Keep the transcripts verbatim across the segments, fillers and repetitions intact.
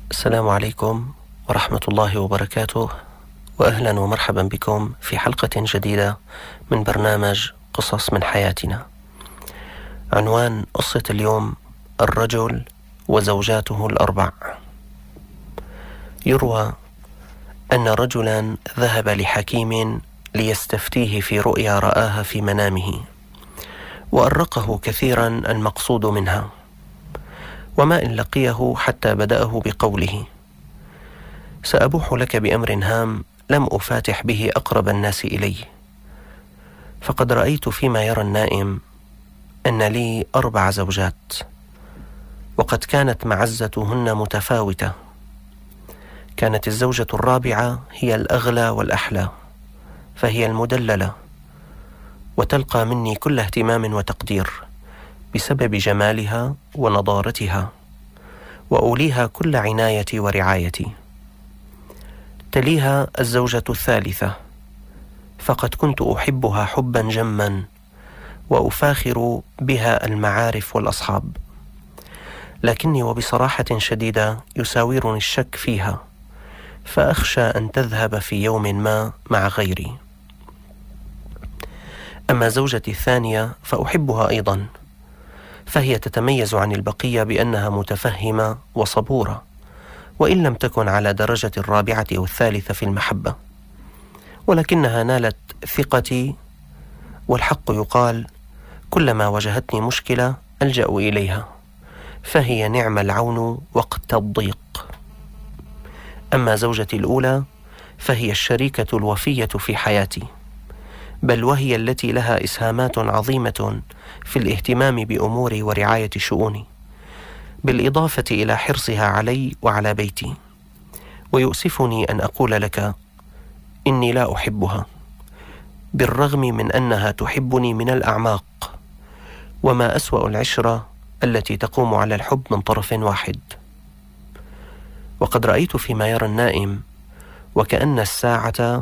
السلام عليكم ورحمة الله وبركاته، وأهلا ومرحبا بكم في حلقة جديدة من برنامج قصص من حياتنا. عنوان قصة اليوم: الرجل وزوجاته الأربع. يروى أن رجلا ذهب لحكيم ليستفتيه في رؤيا رآها في منامه، وأرقه كثيرا المقصود منها، وما إن لقيه حتى بدأه بقوله: سأبوح لك بأمر هام لم أفاتح به أقرب الناس إلي، فقد رأيت فيما يرى النائم أن لي أربع زوجات، وقد كانت معزتهن متفاوتة. كانت الزوجة الرابعة هي الأغلى والأحلى، فهي المدللة، وتلقى مني كل اهتمام وتقدير بسبب جمالها ونضارتها، وأوليها كل عنايتي ورعايتي. تليها الزوجة الثالثة، فقد كنت أحبها حبا جما، وأفاخر بها المعارف والأصحاب، لكني وبصراحة شديدة يساورني الشك فيها، فأخشى أن تذهب في يوم ما مع غيري. أما زوجتي الثانية فأحبها أيضا، فهي تتميز عن البقية بأنها متفهمة وصبورة، وإن لم تكن على درجة الرابعة أو الثالثة في المحبة، ولكنها نالت ثقتي، والحق يقال: كلما واجهتني مشكلة ألجأ إليها، فهي نعم العون وقت الضيق. أما زوجتي الأولى فهي الشريكة الوفية في حياتي، بل وهي التي لها إسهامات عظيمة في الاهتمام بأموري ورعاية شؤوني، بالإضافة إلى حرصها علي وعلى بيتي. ويؤسفني أن أقول لك إني لا أحبها، بالرغم من أنها تحبني من الأعماق، وما أسوأ العشرة التي تقوم على الحب من طرف واحد. وقد رأيت فيما يرى النائم وكأن الساعة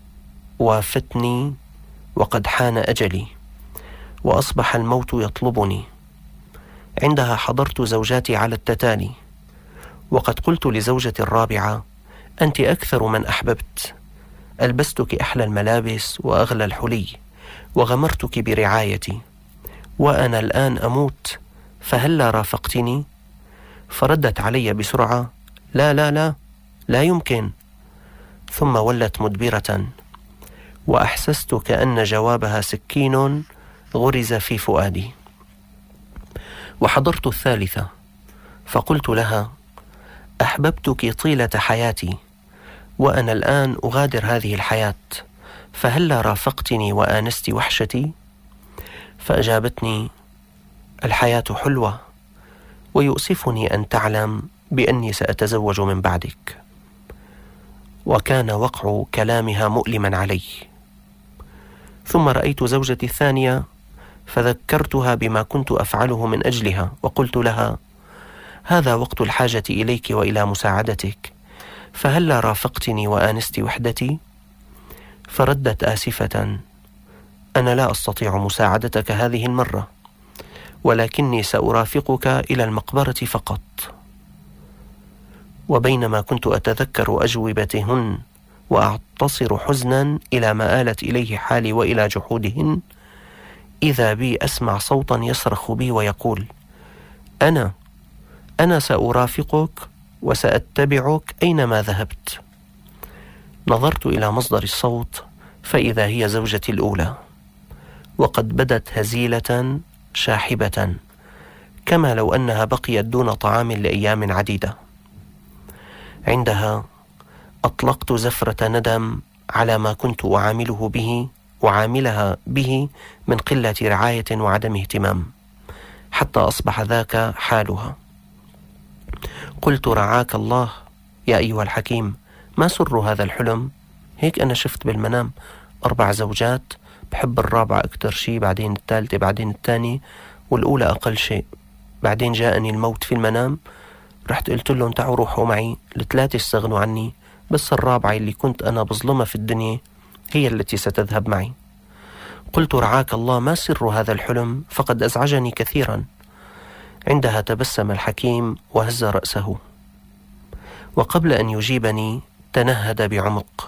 وافتني، وقد حان أجلي، وأصبح الموت يطلبني. عندها حضرت زوجاتي على التتالي، وقد قلت لزوجتي الرابعة: أنت أكثر من أحببت، ألبستك أحلى الملابس وأغلى الحلي، وغمرتك برعايتي، وأنا الآن أموت، فهلا رافقتني؟ فردت علي بسرعة: لا لا لا لا يمكن. ثم ولت مدبرة، وأحسست كأن جوابها سكين غرز في فؤادي. وحضرت الثالثة، فقلت لها: أحببتك طيلة حياتي، وأنا الآن أغادر هذه الحياة، فهلا رافقتني وآنست وحشتي؟ فأجابتني: الحياة حلوة، ويؤسفني أن تعلم بأني سأتزوج من بعدك. وكان وقع كلامها مؤلما علي. ثم رأيت زوجتي الثانية، فذكرتها بما كنت أفعله من أجلها، وقلت لها: هذا وقت الحاجة إليك وإلى مساعدتك، فهلا رافقتني وآنست وحدتي؟ فردت آسفة: أنا لا أستطيع مساعدتك هذه المرة، ولكني سأرافقك إلى المقبرة فقط. وبينما كنت أتذكر أجوبتهن وأعتصر حزنا إلى ما آلت إليه حالي وإلى جحودهن، إذا بي أسمع صوتا يصرخ بي ويقول: أنا أنا سأرافقك وسأتبعك أينما ذهبت. نظرت إلى مصدر الصوت، فإذا هي زوجتي الأولى، وقد بدت هزيلة شاحبة، كما لو أنها بقيت دون طعام لأيام عديدة. عندها أطلقت زفرة ندم على ما كنت أعامله به وعاملها به من قلة رعاية وعدم اهتمام، حتى أصبح ذاك حالها. قلت: رعاك الله يا أيها الحكيم، ما سر هذا الحلم؟ هيك أنا شفت بالمنام أربع زوجات، بحب الرابعة أكتر شيء، بعدين الثالثة، بعدين الثاني، والأولى أقل شيء. بعدين جاءني الموت في المنام، رحت قلت لهم: تعوا روحوا معي، الثلاثة استغنوا عني، بس الرابعة اللي كنت أنا بظلمها في الدنيا هي التي ستذهب معي. قلت: رعاك الله، ما سر هذا الحلم؟ فقد أزعجني كثيرا. عندها تبسم الحكيم وهز رأسه. وقبل أن يجيبني تنهد بعمق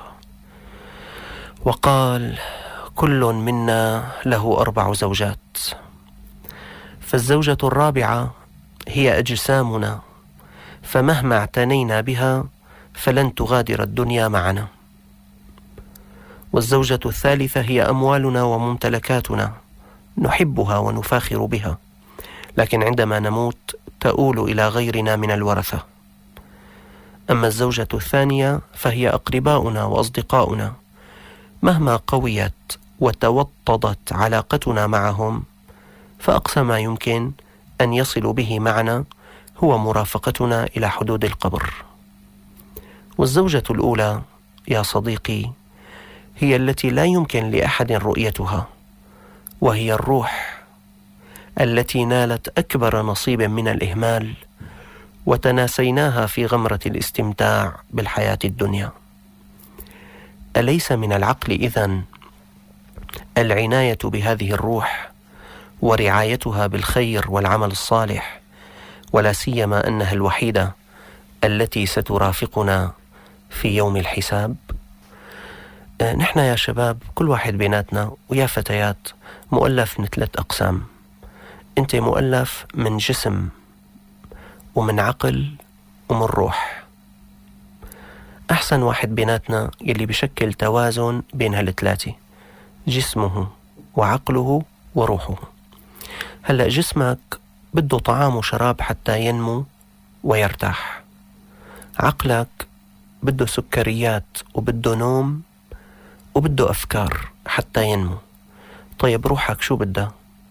وقال: كل منا له أربع زوجات، فالزوجة الرابعة هي أجسامنا، فمهما اعتنينا بها فلن تغادر الدنيا معنا. والزوجة الثالثة هي أموالنا وممتلكاتنا، نحبها ونفاخر بها، لكن عندما نموت تؤول إلى غيرنا من الورثة. أما الزوجة الثانية فهي أقرباؤنا وأصدقاؤنا، مهما قويت وتوطدت علاقتنا معهم فأقصى ما يمكن أن يصلوا به معنا هو مرافقتنا إلى حدود القبر. والزوجة الأولى يا صديقي هي التي لا يمكن لأحد رؤيتها، وهي الروح التي نالت أكبر نصيب من الإهمال وتناسيناها في غمرة الاستمتاع بالحياة الدنيا. أليس من العقل إذن العناية بهذه الروح ورعايتها بالخير والعمل الصالح، ولا سيما أنها الوحيدة التي سترافقنا في يوم الحساب؟ نحن يا شباب كل واحد بيناتنا ويا فتيات مؤلف من ثلاث أقسام. أنت مؤلف من جسم ومن عقل ومن روح. أحسن واحد بيناتنا يلي بشكل توازن بين هالثلاثة، جسمه وعقله وروحه. هلأ جسمك بده طعام وشراب حتى ينمو ويرتاح، عقلك بده سكريات وبده نوم وبده أفكار حتى ينمو. طيب روحك شو بدها؟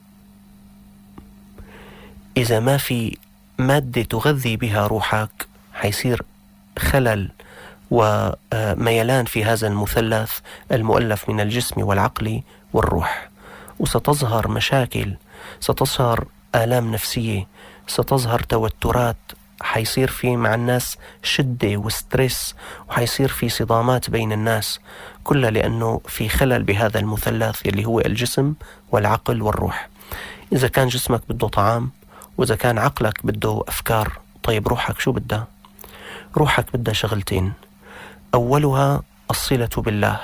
إذا ما في مادة تغذي بها روحك حيصير خلل وميلان في هذا المثلث المؤلف من الجسم والعقل والروح، وستظهر مشاكل، ستظهر آلام نفسية، ستظهر توترات، حيصير في مع الناس شدة وستريس، وحيصير في صدامات بين الناس، كلها لأنه في خلل بهذا المثلث اللي هو الجسم والعقل والروح. إذا كان جسمك بده طعام، وإذا كان عقلك بده أفكار، طيب روحك شو بدها؟ روحك بدها شغلتين، أولها الصلة بالله،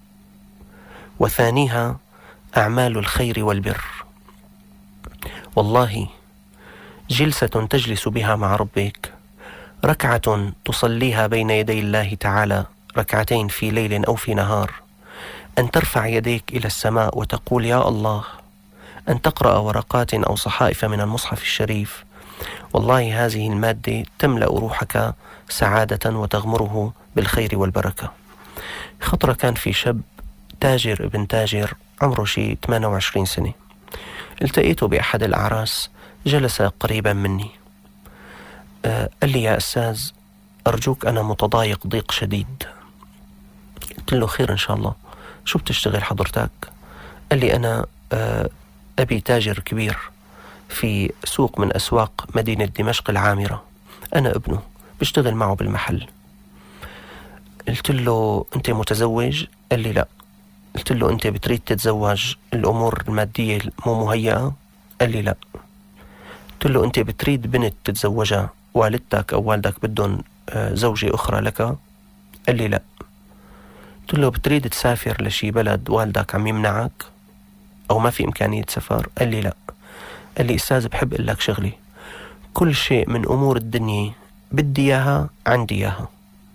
وثانيها أعمال الخير والبر. والله جلسة تجلس بها مع ربك، ركعة تصليها بين يدي الله تعالى، ركعتين في ليل أو في نهار، أن ترفع يديك إلى السماء وتقول يا الله، أن تقرأ ورقات أو صحائف من المصحف الشريف، والله هذه المادة تملأ روحك سعادة وتغمره بالخير والبركة. خطرة كان في شاب تاجر ابن تاجر عمره شي ثمانية وعشرين سنة، التقيته بأحد الأعراس، جلس قريبا مني، أه قال لي يا أستاذ أرجوك أنا متضايق ضيق شديد. قلت له خير إن شاء الله، شو بتشتغل حضرتك؟ قال لي أنا أه أبي تاجر كبير في سوق من أسواق مدينة دمشق العامرة، أنا ابنه بشتغل معه بالمحل. قلت له أنت متزوج؟ قال لي لا. قلت له أنت بتريد تتزوج، الأمور المادية مو مهيئة؟ قال لي لا. قلت له أنت بتريد بنت تتزوجها، والدتك أو والدك بدهم زوجة أخرى لك؟ قال لي لا. قلت له بتريد تسافر لشي بلد والدك عم يمنعك أو ما في إمكانية سفر؟ قال لي لا. قال لي أستاذ بحب أقول لك شغلي، كل شيء من أمور الدنيا بدي إياها عندي إياها.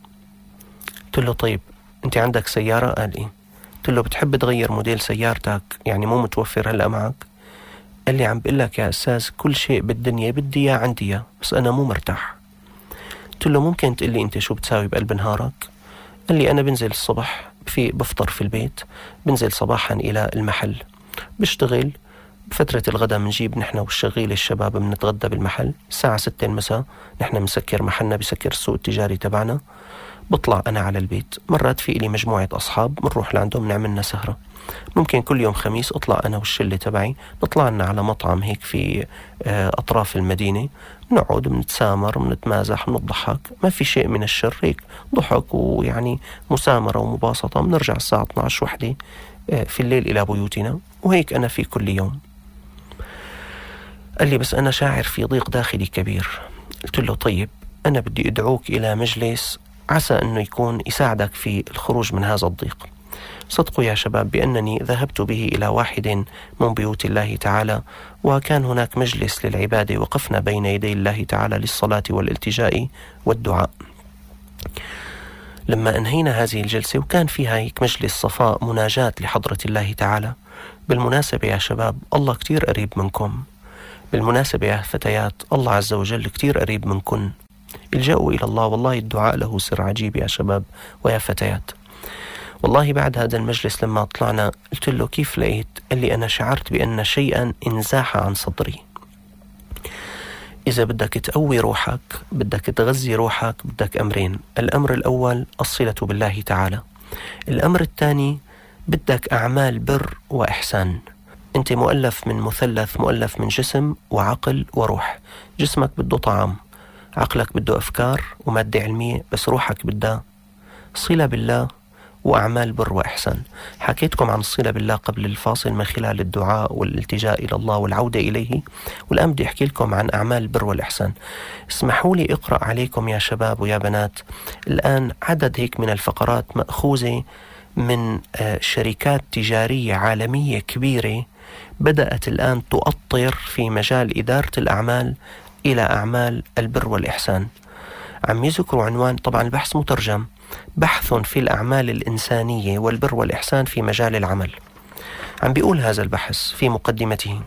قلت له طيب أنت عندك سيارة؟ قال إيه. قلت له بتحب تغير موديل سيارتك، يعني مو متوفر هلأ معك؟ قال لي عم بقول لك يا أستاذ كل شيء بالدنيا بدي إياه عندي إياه، بس أنا مو مرتاح. قلت له ممكن تقول لي أنت شو بتساوي بقلب نهارك؟ قال لي أنا بنزل الصبح في بفطر في البيت، بنزل صباحا إلى المحل بشتغل، بفترة الغداء منجيب نحن والشغيل الشباب بنتغدى بالمحل، الساعة ستة المساء نحن بنسكر محلنا، بسكر السوق التجاري تبعنا، بطلع أنا على البيت. مرات في إلي مجموعة أصحاب بنروح لعندهم نعملنا سهرة، ممكن كل يوم خميس أطلع أنا والشلة تبعي، نطلع لنا على مطعم هيك في أطراف المدينة، نقعد بنتسامر بنتمازح بنضحك، ما في شيء من الشر، هيك ضحك ويعني مسامرة ومباسطة. بنرجع الساعة اثني عشر وحدة في الليل إلى بيوتنا، وهيك أنا في كل يوم. قال لي بس أنا شاعر في ضيق داخلي كبير. قلت له طيب أنا بدي أدعوك إلى مجلس عسى أنه يكون يساعدك في الخروج من هذا الضيق. صدقوا يا شباب بأنني ذهبت به إلى واحد من بيوت الله تعالى، وكان هناك مجلس للعبادة، وقفنا بين يدي الله تعالى للصلاة والالتجاء والدعاء. لما أنهينا هذه الجلسة وكان فيها هيك مجلس صفاء مناجاة لحضرة الله تعالى. بالمناسبة يا شباب الله كتير قريب منكم، بالمناسبة يا فتيات الله عز وجل كتير قريب منكن. الجأوا إلى الله، والله الدعاء له سر عجيب يا شباب ويا فتيات. والله بعد هذا المجلس لما طلعنا قلت له كيف لقيت؟ قال لي أنا شعرت بأن شيئا انزاح عن صدري. إذا بدك تقوي روحك، بدك تغذي روحك، بدك أمرين. الأمر الأول الصلة بالله تعالى. الأمر الثاني بدك أعمال بر وإحسان. أنت مؤلف من مثلث، مؤلف من جسم وعقل وروح. جسمك بده طعام، عقلك بده أفكار ومادة علمية، بس روحك بدها صلة بالله وأعمال بر وإحسان. حكيتكم عن الصلة بالله قبل الفاصل من خلال الدعاء والالتجاء إلى الله والعودة إليه، والآن بدي أحكي لكم عن أعمال البر والإحسان. اسمحوا لي أقرأ عليكم يا شباب ويا بنات الآن عدد هيك من الفقرات مأخوذة من شركات تجارية عالمية كبيرة بدأت الآن تؤطر في مجال إدارة الأعمال إلى أعمال البر والإحسان. عم يذكروا عنوان، طبعا البحث مترجم، بحث في الأعمال الإنسانية والبر والإحسان في مجال العمل. عم بيقول هذا البحث في مقدمته: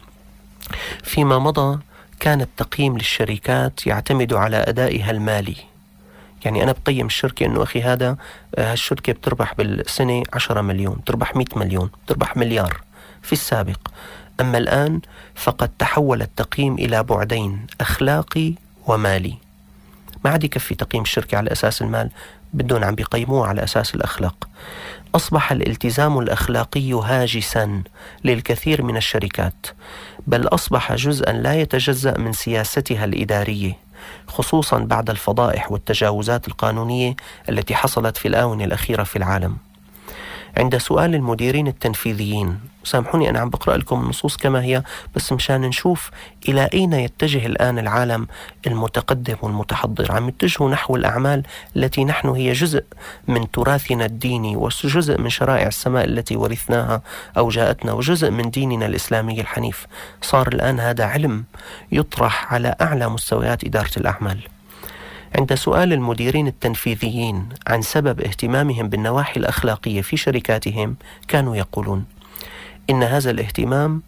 فيما مضى كان التقييم للشركات يعتمد على أدائها المالي. يعني أنا بقيم الشركة إنه أخي هذا هالشركة بتربح بالسنة عشرة مليون، بتربح مئة مليون، بتربح مليار في السابق. أما الآن فقد تحول التقييم إلى بعدين، أخلاقي ومالي. ما عاد يكفي تقييم الشركة على أساس المال، بدون عم بيقيموه على أساس الأخلاق. أصبح الالتزام الأخلاقي هاجسا للكثير من الشركات، بل أصبح جزءا لا يتجزأ من سياستها الإدارية، خصوصا بعد الفضائح والتجاوزات القانونية التي حصلت في الآونة الأخيرة في العالم. عند سؤال المديرين التنفيذيين، سامحوني أنا عم بقرأ لكم النصوص كما هي بس مشان نشوف إلى أين يتجه الآن العالم المتقدم والمتحضر. عم يتجهوا نحو الأعمال التي نحن هي جزء من تراثنا الديني وجزء من شرائع السماء التي ورثناها أو جاءتنا وجزء من ديننا الإسلامي الحنيف. صار الآن هذا علم يطرح على أعلى مستويات إدارة الأعمال. عند سؤال المديرين التنفيذيين عن سبب اهتمامهم بالنواحي الأخلاقية في شركاتهم، كانوا يقولون إن هذا الاهتمام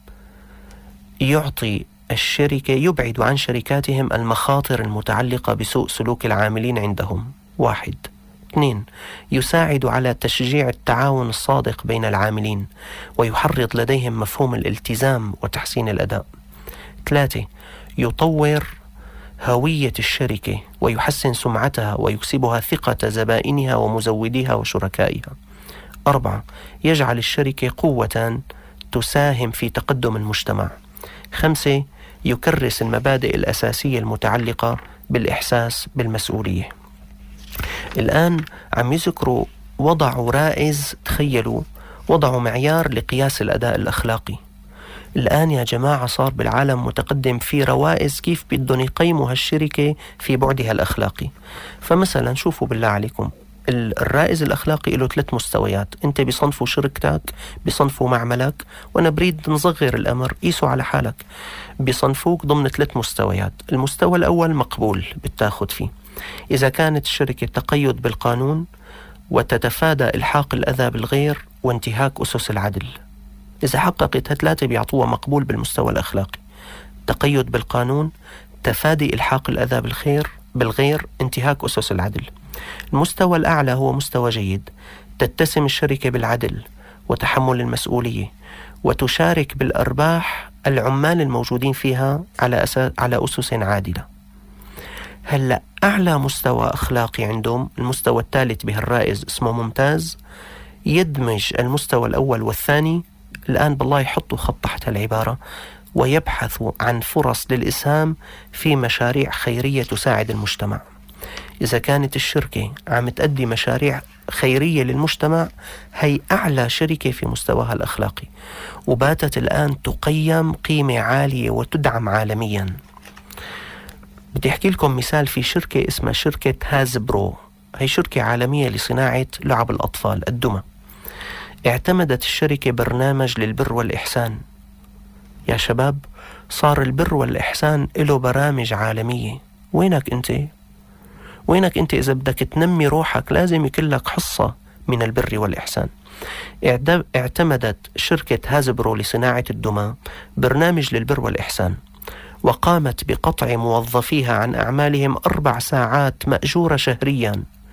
يعطي الشركة يبعد عن شركاتهم المخاطر المتعلقة بسوء سلوك العاملين عندهم. واحد. اثنين، يساعد على تشجيع التعاون الصادق بين العاملين ويحرض لديهم مفهوم الالتزام وتحسين الأداء. ثلاثة، يطور هوية الشركة ويحسن سمعتها ويكسبها ثقة زبائنها ومزوديها وشركائها. أربعة، يجعل الشركة قوة تساهم في تقدم المجتمع. خمسة، يكرس المبادئ الأساسية المتعلقة بالإحساس بالمسؤولية. الآن عم يذكروا وضعوا رائز، تخيلوا وضعوا معيار لقياس الأداء الأخلاقي. الآن يا جماعة صار بالعالم متقدم في روائز كيف بدهم يقيموا هالشركة في بعدها الأخلاقي. فمثلا شوفوا بالله عليكم، الرائز الأخلاقي له ثلاث مستويات. أنت بصنفوا شركتك، بصنفوا معملك، وأنا بريد نصغر الأمر قيسوا على حالك. بصنفوك ضمن ثلاث مستويات. المستوى الأول مقبول بتاخد فيه إذا كانت الشركة تقيد بالقانون وتتفادى إلحاق الأذى بالغير وانتهاك أسس العدل. إذا حققت هالثلاثة بيعطوها مقبول بالمستوى الأخلاقي: تقيد بالقانون، تفادي إلحاق الأذى بالخير بالغير، انتهاك أسس العدل. المستوى الأعلى هو مستوى جيد: تتسم الشركة بالعدل وتحمل المسؤولية وتشارك بالأرباح العمال الموجودين فيها على أساس على أسس عادلة. هلأ أعلى مستوى أخلاقي عندهم المستوى الثالث بهالرائز اسمه ممتاز، يدمج المستوى الأول والثاني. الآن بالله يحطوا خط تحت العبارة: ويبحثوا عن فرص للإسهام في مشاريع خيرية تساعد المجتمع. إذا كانت الشركة عم تأدي مشاريع خيرية للمجتمع، هي أعلى شركة في مستواها الأخلاقي، وباتت الآن تقيم قيمة عالية وتدعم عالميا. بدي أحكي لكم مثال في شركة اسمها شركة هازبرو. هي شركة عالمية لصناعة لعب الأطفال الدمى. اعتمدت الشركة برنامج للبر والإحسان. يا شباب، صار البر والإحسان له برامج عالمية. وينك أنت؟ وينك أنت إذا بدك تنمي روحك؟ لازم يكون لك حصة من البر والإحسان. اعتمدت شركة هازبرو لصناعة الدمى برنامج للبر والإحسان، وقامت بقطع موظفيها عن أعمالهم أربع ساعات مأجورة شهريا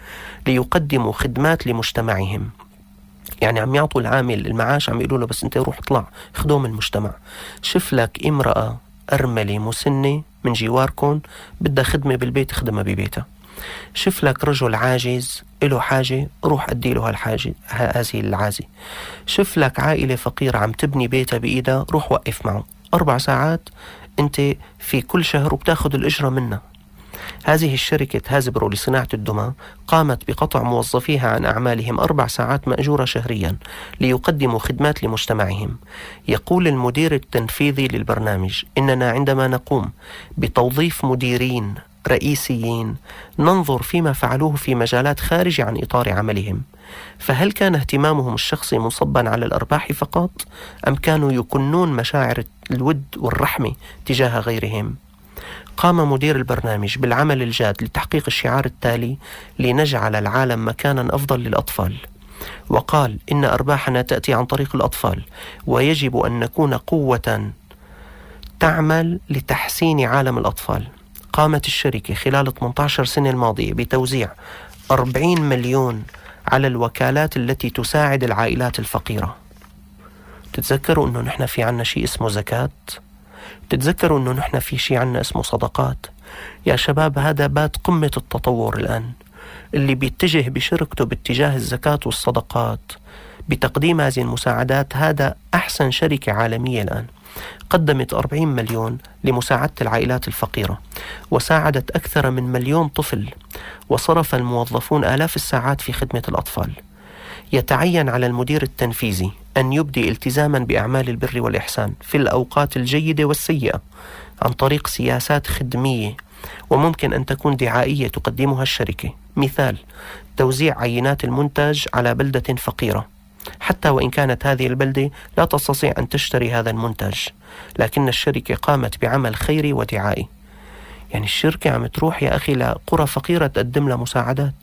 ليقدموا خدمات لمجتمعهم. يعني عم يعطوا العامل المعاش، عم يقولوا له بس انت روح اطلع خدوم المجتمع. شوف لك امرأة أرملة مسنة من جواركم بدها خدمة بالبيت، خدمة ببيتها. شوف لك رجل عاجز له حاجة، روح أدي له هالحاجة هذه العازة. شوف لك عائلة فقيرة عم تبني بيتها بإيدها، روح وقف معه أربع ساعات انت في كل شهر وبتاخد الأجرة منها. هذه الشركة هازبرو لصناعة الدمى قامت بقطع موظفيها عن أعمالهم أربع ساعات مأجورة شهريا ليقدموا خدمات لمجتمعهم. يقول المدير التنفيذي للبرنامج: إننا عندما نقوم بتوظيف مديرين رئيسيين ننظر فيما فعلوه في مجالات خارجة عن إطار عملهم، فهل كان اهتمامهم الشخصي منصبا على الأرباح فقط، أم كانوا يكنون مشاعر الود والرحمة تجاه غيرهم؟ قام مدير البرنامج بالعمل الجاد لتحقيق الشعار التالي: لنجعل العالم مكانا أفضل للأطفال. وقال: إن أرباحنا تأتي عن طريق الأطفال، ويجب أن نكون قوة تعمل لتحسين عالم الأطفال. قامت الشركة خلال ثمانية عشر سنة الماضية بتوزيع أربعين مليون على الوكالات التي تساعد العائلات الفقيرة. تتذكروا أنه نحن في عنا شيء اسمه زكاة؟ تتذكروا أنه نحن في شيء عنا اسمه صدقات؟ يا شباب، هذا بات قمة التطور الآن. اللي بيتجه بشركته باتجاه الزكاة والصدقات بتقديم هذه المساعدات، هذا أحسن شركة عالمية الآن. قدمت أربعين مليون لمساعدة العائلات الفقيرة، وساعدت أكثر من مليون طفل، وصرف الموظفون آلاف الساعات في خدمة الأطفال. يتعين على المدير التنفيذي أن يبدي التزاما بأعمال البر والإحسان في الأوقات الجيدة والسيئة عن طريق سياسات خدمية، وممكن أن تكون دعائية تقدمها الشركة. مثال: توزيع عينات المنتج على بلدة فقيرة، حتى وإن كانت هذه البلدة لا تستطيع أن تشتري هذا المنتج، لكن الشركة قامت بعمل خيري ودعائي. يعني الشركة عم تروح يا أخي لقرى فقيرة تقدم لها مساعدات.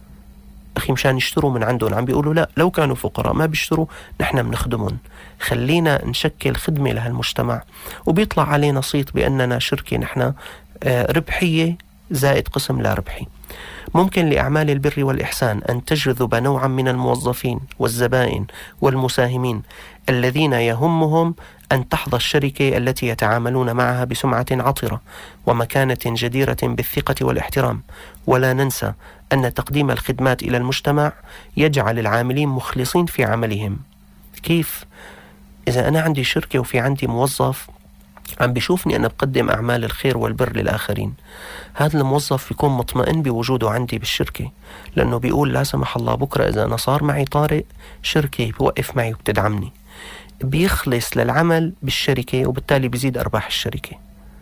أخي مشان يشتروا من عندهم، عم بيقولوا لا، لو كانوا فقراء ما بيشتروا، نحن بنخدمهم، خلينا نشكل خدمة لهالمجتمع، وبيطلع علينا صيت بأننا شركة نحن ربحية زائد قسم لا ربحي. ممكن لأعمال البر والإحسان أن تجذب نوعا من الموظفين والزبائن والمساهمين الذين يهمهم أن تحظى الشركة التي يتعاملون معها بسمعة عطرة ومكانة جديرة بالثقة والاحترام. ولا ننسى أن تقديم الخدمات إلى المجتمع يجعل العاملين مخلصين في عملهم. كيف؟ إذا أنا عندي شركة وفي عندي موظف عم بيشوفني أنا بقدم أعمال الخير والبر للآخرين، هذا الموظف يكون مطمئن بوجوده عندي بالشركة، لأنه بيقول لا سمح الله بكرة إذا أنا صار معي طارئ شركة بوقف معي وبتدعمني. بيخلص للعمل بالشركة، وبالتالي بيزيد أرباح الشركة.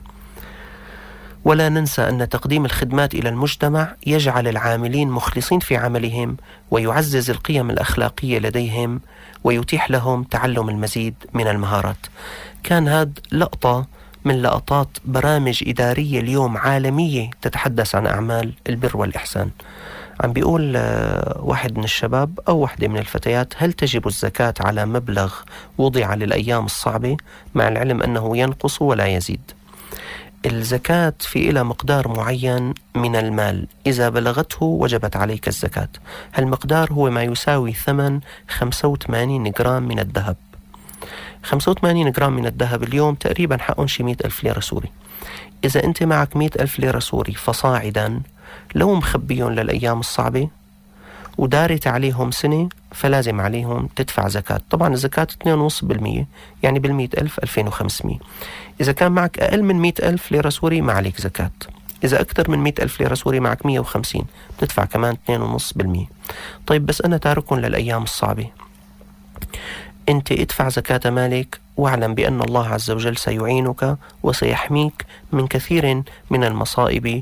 ولا ننسى أن تقديم الخدمات إلى المجتمع يجعل العاملين مخلصين في عملهم، ويعزز القيم الأخلاقية لديهم، ويتيح لهم تعلم المزيد من المهارات. كان هذا لقطة من لقطات برامج إدارية اليوم عالمية تتحدث عن أعمال البر والإحسان. عم بيقول واحد من الشباب أو واحدة من الفتيات: هل تجب الزكاة على مبلغ وضع للأيام الصعبة، مع العلم أنه ينقص ولا يزيد؟ الزكاة في إلى مقدار معين من المال، إذا بلغته وجبت عليك الزكاة. هالمقدار هو ما يساوي ثمن خمسة وثمانين جرام من الذهب. خمسة وثمانين جرام من الذهب اليوم تقريبا حقهم شي مئة ألف ليرة سوري. إذا أنت معك مئة ألف ليرة سوري فصاعدا، لو مخبيهم للأيام الصعبة ودارت عليهم سنة، فلازم عليهم تدفع زكاة. طبعا الزكاة اثنين فاصلة خمسة بالمئة، يعني بالمئة ألف ألفين وخمسمئة. إذا كان معك أقل من مئة ألف ليرة سوري ما عليك زكاة. إذا أكثر من مئة ألف ليرة سوري معك مئة وخمسين، بتدفع كمان اثنين فاصلة خمسة بالمئة. طيب بس أنا تاركهم للأيام الصعبة. أنت ادفع زكاة مالك واعلم بأن الله عز وجل سيعينك وسيحميك من كثير من المصائب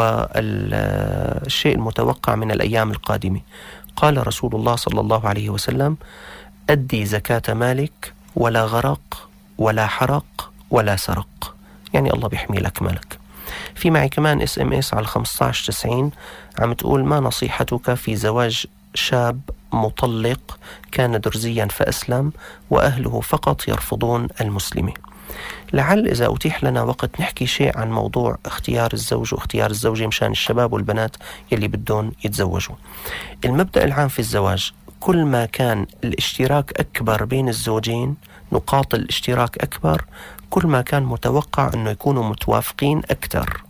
والشيء المتوقع من الأيام القادمة. قال رسول الله صلى الله عليه وسلم: أدي زكاة مالك ولا غرق ولا حرق ولا سرق. يعني الله بيحمي لك مالك. في معي كمان اس ام اس على خمسة عشر تسعين عم تقول: ما نصيحتك في زواج شاب مطلق كان درزيا فأسلم وأهله فقط يرفضون المسلمة؟ لعل إذا أتيح لنا وقت نحكي شيء عن موضوع اختيار الزوج واختيار الزوجة مشان الشباب والبنات يلي بدون يتزوجوا. المبدأ العام في الزواج: كل ما كان الاشتراك أكبر بين الزوجين، نقاط الاشتراك أكبر، كل ما كان متوقع أنه يكونوا متوافقين أكثر.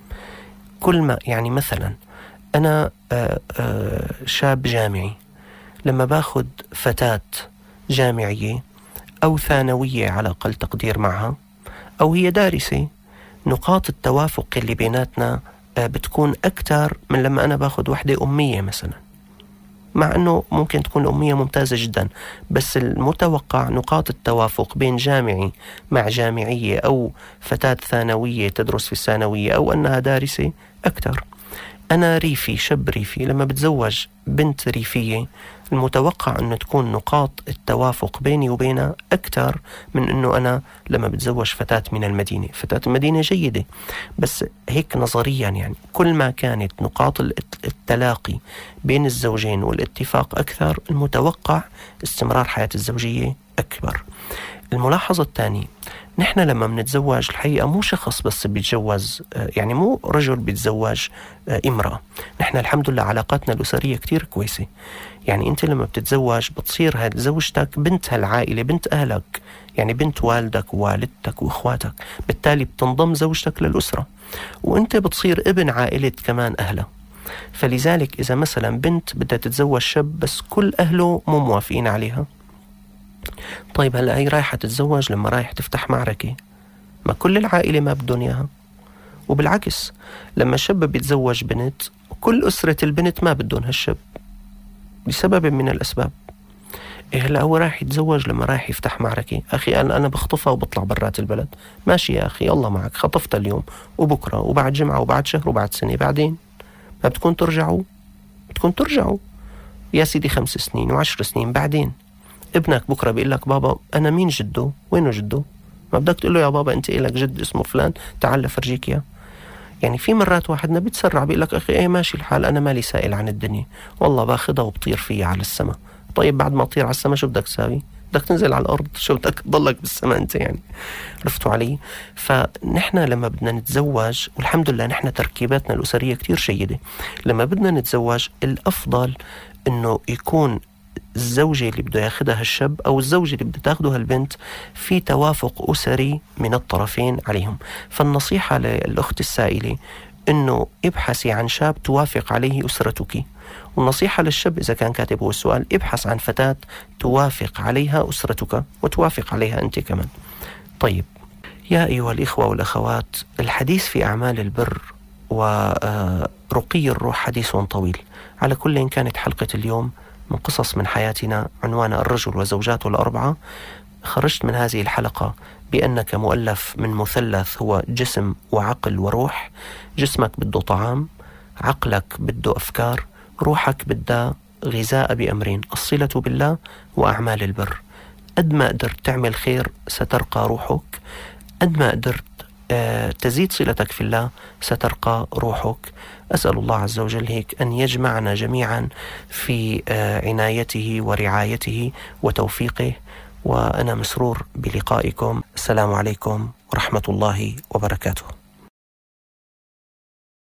كل ما يعني مثلا أنا آآ آآ شاب جامعي، لما باخد فتاة جامعية أو ثانوية على أقل تقدير معها، أو هي دارسة، نقاط التوافق اللي بيناتنا بتكون أكثر من لما أنا باخد وحدة أمية مثلا، مع أنه ممكن تكون الأمية ممتازة جدا، بس المتوقع نقاط التوافق بين جامعي مع جامعية أو فتاة ثانوية تدرس في الثانوية أو أنها دارسة أكثر. أنا ريفي، شاب ريفي، لما بتزوج بنت ريفية المتوقع أنه تكون نقاط التوافق بيني وبينها أكثر من أنه أنا لما بتزوج فتاة من المدينة. فتاة المدينة جيدة، بس هيك نظريا يعني كل ما كانت نقاط التلاقي بين الزوجين والاتفاق أكثر، المتوقع استمرار حياة الزوجية أكبر. الملاحظة الثانية: نحن لما بنتزوج الحقيقة مو شخص بس بيتجوز، يعني مو رجل بيتزوج امرأة. نحن الحمد لله علاقاتنا الأسرية كتير كويسة. يعني أنت لما بتتزوج بتصير هاد زوجتك بنت هالعائلة، بنت أهلك، يعني بنت والدك ووالدتك وإخواتك، بالتالي بتنضم زوجتك للأسرة، وأنت بتصير ابن عائلة كمان أهلها. فلذلك إذا مثلا بنت بدها تتزوج شاب بس كل أهله مو موافقين عليها، طيب هلأ هي رايحة تتزوج لما رايح تفتح معركة، ما كل العائلة ما بدون إياها. وبالعكس لما شاب بيتزوج بنت، كل أسرة البنت ما بدون هالشاب لسبب من الأسباب. إيه هلأ هو رايح يتزوج لما رايح يفتح معركة، أخي أنا أنا بخطفها وبطلع برات البلد، ماشي يا أخي الله معك، خطفت اليوم وبكرة وبعد جمعة وبعد شهر وبعد سنة، بعدين ما بتكون ترجعوا، بتكون ترجعوا يا سيدي خمس سنين وعشر سنين. بعدين ابنك بكرة بيقول لك: بابا أنا مين جده؟ وينه جده؟ ما بدك تقول له: يا بابا أنت إلك جد اسمه فلان، تعال لفرجيك يا. يعني في مرات واحدنا بيتسرع بيقول لك: أخي إيه ماشي الحال، أنا مالي سائل عن الدنيا، والله باخدها وبطير فيها على السماء. طيب بعد ما تطير على السماء شو بدك تساوي؟ بدك تنزل على الأرض، شو بدك تضلك بالسماء أنت يعني؟ عرفتوا علي؟ فنحن لما بدنا نتزوج، والحمد لله نحن تركيباتنا الأسرية كتير جيدة، لما بدنا نتزوج الأفضل إنه يكون الزوجة اللي بده ياخدها الشاب أو الزوجة اللي بده تاخدها البنت في توافق أسري من الطرفين عليهم. فالنصيحة للأخت السائلة إنه ابحثي عن شاب توافق عليه أسرتك، والنصيحة للشاب إذا كان كاتب هو السؤال: ابحث عن فتاة توافق عليها أسرتك وتوافق عليها أنت كمان. طيب يا أيها الإخوة والأخوات، الحديث في أعمال البر ورقي الروح حديث طويل. على كل إن كانت حلقة اليوم من قصص من حياتنا عنوان الرجل وزوجاته الأربعة. خرجت من هذه الحلقة بأنك مؤلف من مثلث هو جسم وعقل وروح. جسمك بده طعام، عقلك بده أفكار، روحك بدها غذاء بأمرين: الصلة بالله وأعمال البر. قد ما قدرت تعمل خير سترقى روحك، قد ما قدرت تزيد صلتك في الله سترقى روحك. أسأل الله عز وجل هيك أن يجمعنا جميعا في عنايته ورعايته وتوفيقه، وأنا مسرور بلقائكم. السلام عليكم ورحمة الله وبركاته.